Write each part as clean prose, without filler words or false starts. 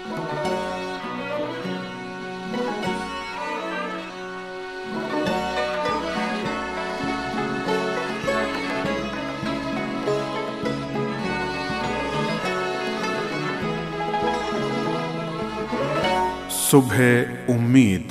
صبح امید۔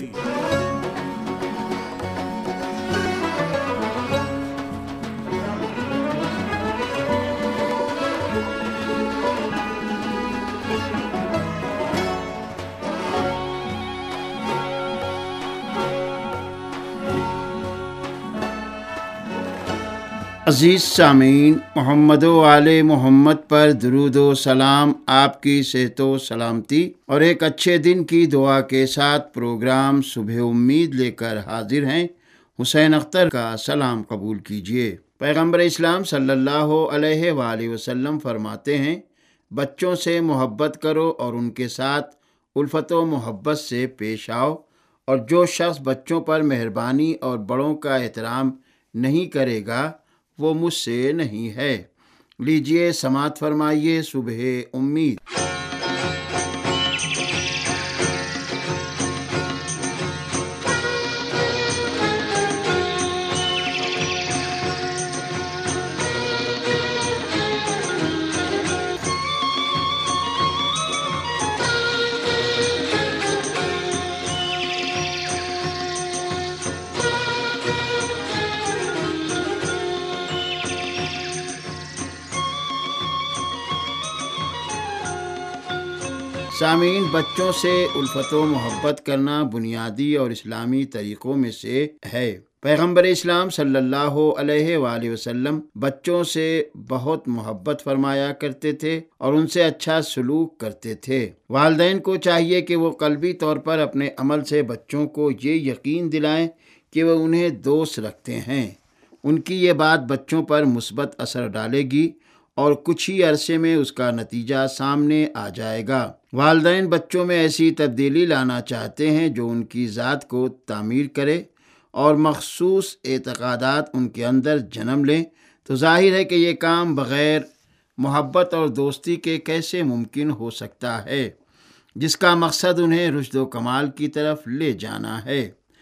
عزیز سامعین، محمد و آل محمد پر درود و سلام، آپ کی صحت و سلامتی اور ایک اچھے دن کی دعا کے ساتھ پروگرام صبح امید لے کر حاضر ہیں۔ حسین اختر کا سلام قبول کیجیے۔ پیغمبر اسلام صلی اللہ علیہ وآلہ وسلم فرماتے ہیں، بچوں سے محبت کرو اور ان کے ساتھ الفت و محبت سے پیش آؤ، اور جو شخص بچوں پر مہربانی اور بڑوں کا احترام نہیں کرے گا وہ مجھ سے نہیں ہے۔ لیجئے سماعت فرمائیے صبح امید۔ سامعین، بچوں سے الفت و محبت کرنا بنیادی اور اسلامی طریقوں میں سے ہے۔ پیغمبر اسلام صلی اللہ علیہ وآلہ وسلم بچوں سے بہت محبت فرمایا کرتے تھے اور ان سے اچھا سلوک کرتے تھے۔ والدین کو چاہیے کہ وہ قلبی طور پر اپنے عمل سے بچوں کو یہ یقین دلائیں کہ وہ انہیں دوست رکھتے ہیں۔ ان کی یہ بات بچوں پر مثبت اثر ڈالے گی اور کچھ ہی عرصے میں اس کا نتیجہ سامنے آ جائے گا۔ والدین بچوں میں ایسی تبدیلی لانا چاہتے ہیں جو ان کی ذات کو تعمیر کرے اور مخصوص اعتقادات ان کے اندر جنم لیں، تو ظاہر ہے کہ یہ کام بغیر محبت اور دوستی کے کیسے ممکن ہو سکتا ہے، جس کا مقصد انہیں رشد و کمال کی طرف لے جانا ہے۔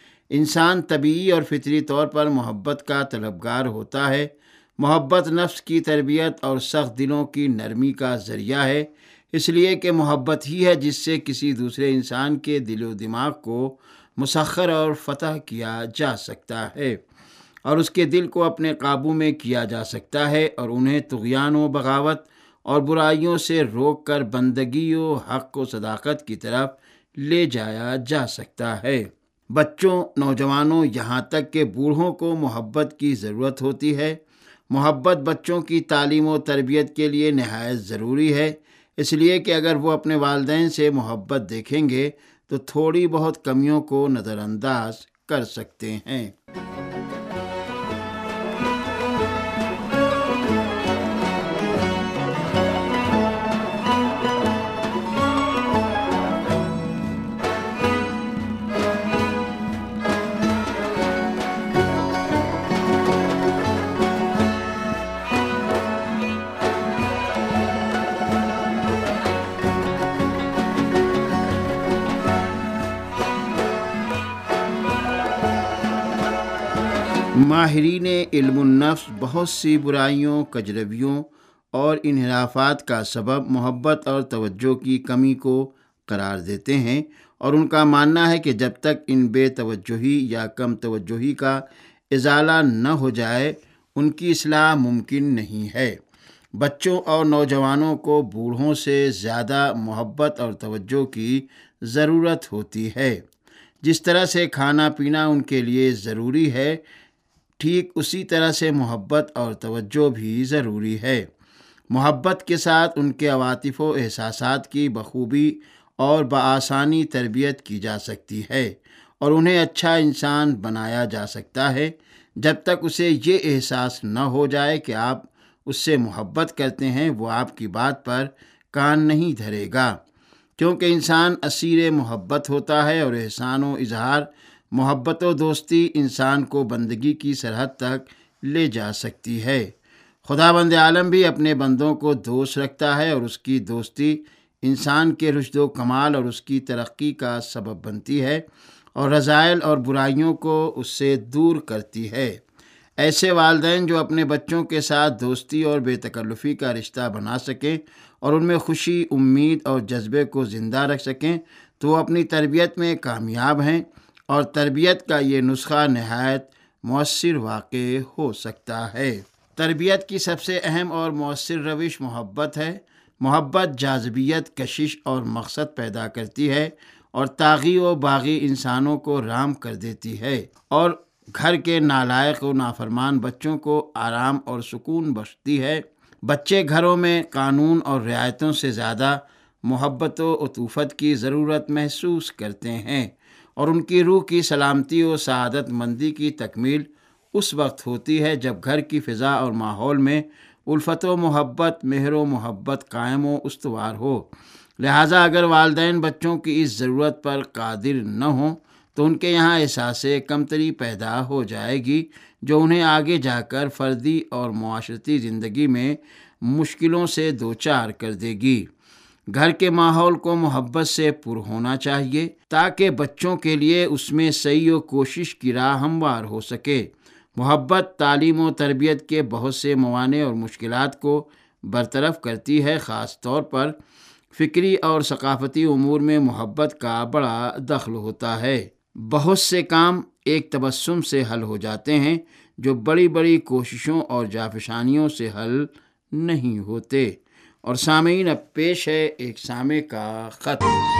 انسان طبیعی اور فطری طور پر محبت کا طلبگار ہوتا ہے۔ محبت نفس کی تربیت اور سخت دلوں کی نرمی کا ذریعہ ہے، اس لیے کہ محبت ہی ہے جس سے کسی دوسرے انسان کے دل و دماغ کو مسخر اور فتح کیا جا سکتا ہے اور اس کے دل کو اپنے قابو میں کیا جا سکتا ہے اور انہیں طغیان و بغاوت اور برائیوں سے روک کر بندگی و حق و صداقت کی طرف لے جایا جا سکتا ہے۔ بچوں، نوجوانوں، یہاں تک کہ بوڑھوں کو محبت کی ضرورت ہوتی ہے۔ محبت بچوں کی تعلیم و تربیت کے لیے نہایت ضروری ہے، اس لیے کہ اگر وہ اپنے والدین سے محبت دیکھیں گے تو تھوڑی بہت کمیوں کو نظر انداز کر سکتے ہیں۔ ماہرین علم النفس بہت سی برائیوں، کجرویوں اور انحرافات کا سبب محبت اور توجہ کی کمی کو قرار دیتے ہیں، اور ان کا ماننا ہے کہ جب تک ان بے توجہی یا کم توجہی کا ازالہ نہ ہو جائے ان کی اصلاح ممکن نہیں ہے۔ بچوں اور نوجوانوں کو بوڑھوں سے زیادہ محبت اور توجہ کی ضرورت ہوتی ہے۔ جس طرح سے کھانا پینا ان کے لیے ضروری ہے، ٹھیک اسی طرح سے محبت اور توجہ بھی ضروری ہے۔ محبت کے ساتھ ان کے عواطف و احساسات کی بخوبی اور بآسانی تربیت کی جا سکتی ہے اور انہیں اچھا انسان بنایا جا سکتا ہے، جب تک اسے یہ احساس نہ ہو جائے کہ آپ اس سے محبت کرتے ہیں وہ آپ کی بات پر کان نہیں دھرے گا، کیونکہ انسان اسیر محبت ہوتا ہے اور احسان و اظہار، محبت و دوستی انسان کو بندگی کی سرحد تک لے جا سکتی ہے۔ خداوند عالم بھی اپنے بندوں کو دوست رکھتا ہے اور اس کی دوستی انسان کے رشد و کمال اور اس کی ترقی کا سبب بنتی ہے اور رذائل اور برائیوں کو اس سے دور کرتی ہے۔ ایسے والدین جو اپنے بچوں کے ساتھ دوستی اور بے تکلفی کا رشتہ بنا سکیں اور ان میں خوشی، امید اور جذبے کو زندہ رکھ سکیں تو وہ اپنی تربیت میں کامیاب ہیں، اور تربیت کا یہ نسخہ نہایت مؤثر واقع ہو سکتا ہے۔ تربیت کی سب سے اہم اور مؤثر روش محبت ہے۔ محبت جاذبیت، کشش اور مقصد پیدا کرتی ہے اور طاغی و باغی انسانوں کو رام کر دیتی ہے، اور گھر کے نالائق و نافرمان بچوں کو آرام اور سکون بخشتی ہے۔ بچے گھروں میں قانون اور رعایتوں سے زیادہ محبت و عطوفت کی ضرورت محسوس کرتے ہیں، اور ان کی روح کی سلامتی و سعادت مندی کی تکمیل اس وقت ہوتی ہے جب گھر کی فضا اور ماحول میں الفت و محبت، مہر و محبت قائم و استوار ہو۔ لہٰذا اگر والدین بچوں کی اس ضرورت پر قادر نہ ہوں تو ان کے یہاں احساس کمتری پیدا ہو جائے گی، جو انہیں آگے جا کر فردی اور معاشرتی زندگی میں مشکلوں سے دوچار کر دے گی۔ گھر کے ماحول کو محبت سے پر ہونا چاہیے تاکہ بچوں کے لیے اس میں سعی و کوشش کی راہ ہموار ہو سکے۔ محبت تعلیم و تربیت کے بہت سے موانع اور مشکلات کو برطرف کرتی ہے۔ خاص طور پر فکری اور ثقافتی امور میں محبت کا بڑا دخل ہوتا ہے۔ بہت سے کام ایک تبسم سے حل ہو جاتے ہیں جو بڑی بڑی کوششوں اور جافشانیوں سے حل نہیں ہوتے۔ اور سامعین، اب پیش ہے ایک سامع کا خط۔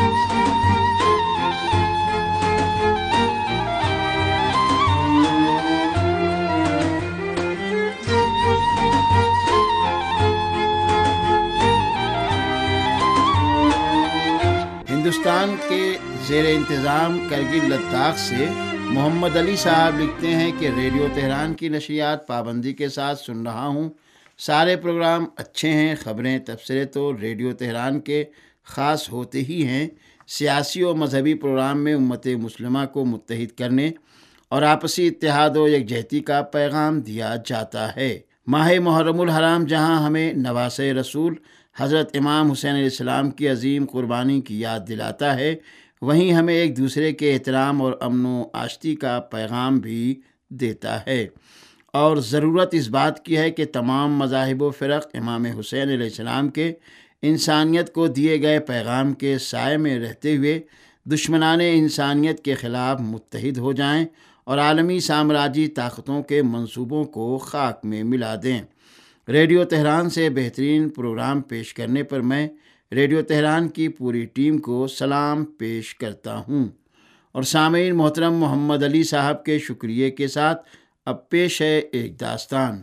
ہندوستان کے زیر انتظام کرگل لداخ سے محمد علی صاحب لکھتے ہیں کہ ریڈیو تہران کی نشریات پابندی کے ساتھ سن رہا ہوں۔ سارے پروگرام اچھے ہیں، خبریں، تبصرے تو ریڈیو تہران کے خاص ہوتے ہی ہیں۔ سیاسی و مذہبی پروگرام میں امت مسلمہ کو متحد کرنے اور آپسی اتحاد و یکجہتی کا پیغام دیا جاتا ہے۔ ماہ محرم الحرام جہاں ہمیں نواسۂ رسول حضرت امام حسین علیہ السلام کی عظیم قربانی کی یاد دلاتا ہے، وہیں ہمیں ایک دوسرے کے احترام اور امن و آشتی کا پیغام بھی دیتا ہے، اور ضرورت اس بات کی ہے کہ تمام مذاہب و فرق امام حسین علیہ السلام کے انسانیت کو دیے گئے پیغام کے سائے میں رہتے ہوئے دشمنان انسانیت کے خلاف متحد ہو جائیں اور عالمی سامراجی طاقتوں کے منصوبوں کو خاک میں ملا دیں۔ ریڈیو تہران سے بہترین پروگرام پیش کرنے پر میں ریڈیو تہران کی پوری ٹیم کو سلام پیش کرتا ہوں۔ اور سامعین محترم، محمد علی صاحب کے شکریہ کے ساتھ اب پیش ہے ایک داستان۔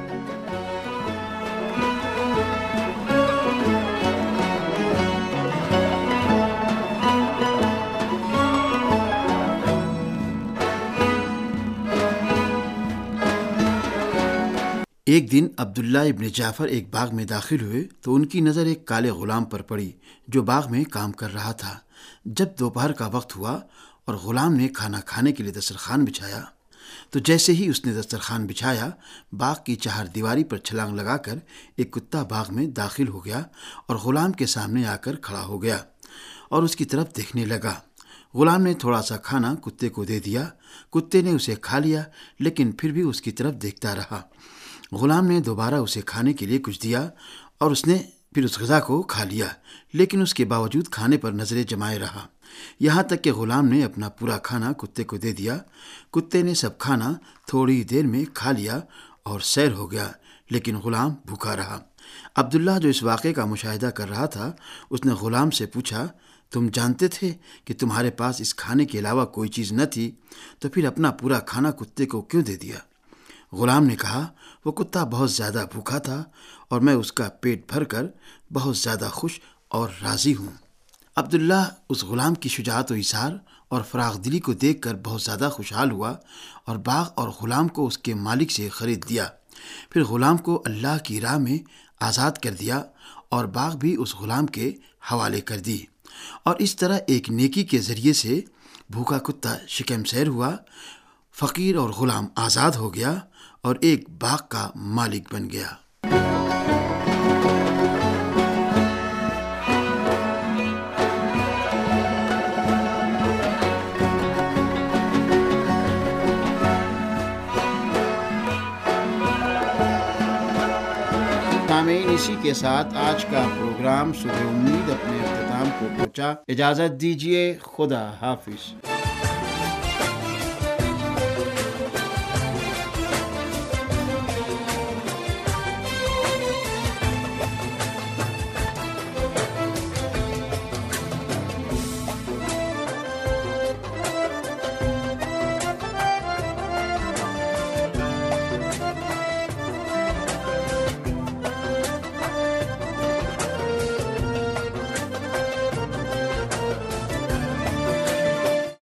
ایک دن عبداللہ ابن جعفر ایک باغ میں داخل ہوئے تو ان کی نظر ایک کالے غلام پر پڑی جو باغ میں کام کر رہا تھا۔ جب دوپہر کا وقت ہوا اور غلام نے کھانا کھانے کے لیے دسترخوان بچھایا تو جیسے ہی اس نے دسترخوان بچھایا، باغ کی چہار دیواری پر چھلانگ لگا کر ایک کتا باغ میں داخل ہو گیا اور غلام کے سامنے آ کر کھڑا ہو گیا اور اس کی طرف دیکھنے لگا۔ غلام نے تھوڑا سا کھانا کتے کو دے دیا۔ کتے نے اسے کھا لیا لیکن پھر بھی اس کی طرف دیکھتا رہا۔ غلام نے دوبارہ اسے کھانے کے لیے کچھ دیا اور اس نے پھر اس غذا کو کھا لیا، لیکن اس کے باوجود کھانے پر نظریں جمائے رہا، یہاں تک کہ غلام نے اپنا پورا کھانا کتے کو دے دیا۔ کتے نے سب کھانا تھوڑی دیر میں کھا لیا اور سیر ہو گیا، لیکن غلام بھوکا رہا۔ عبداللہ جو اس واقعے کا مشاہدہ کر رہا تھا، اس نے غلام سے پوچھا، تم جانتے تھے کہ تمہارے پاس اس کھانے کے علاوہ کوئی چیز نہ تھی، تو پھر اپنا پورا کھانا کتے کو کیوں دے دیا؟ غلام نے کہا، وہ کتا بہت زیادہ بھوکا تھا اور میں اس کا پیٹ بھر کر بہت زیادہ خوش اور راضی ہوں۔ عبداللہ اس غلام کی شجاعت و ایثار اور فراخ دلی کو دیکھ کر بہت زیادہ خوشحال ہوا اور باغ اور غلام کو اس کے مالک سے خرید دیا۔ پھر غلام کو اللہ کی راہ میں آزاد کر دیا اور باغ بھی اس غلام کے حوالے کر دی، اور اس طرح ایک نیکی کے ذریعے سے بھوکا کتا شکم سیر ہوا، فقیر اور غلام آزاد ہو گیا اور ایک باغ کا مالک بن گیا۔ سامعین، اسی کے ساتھ آج کا پروگرام صبح امید اپنے اختتام کو پہنچا۔ اجازت دیجیے، خدا حافظ۔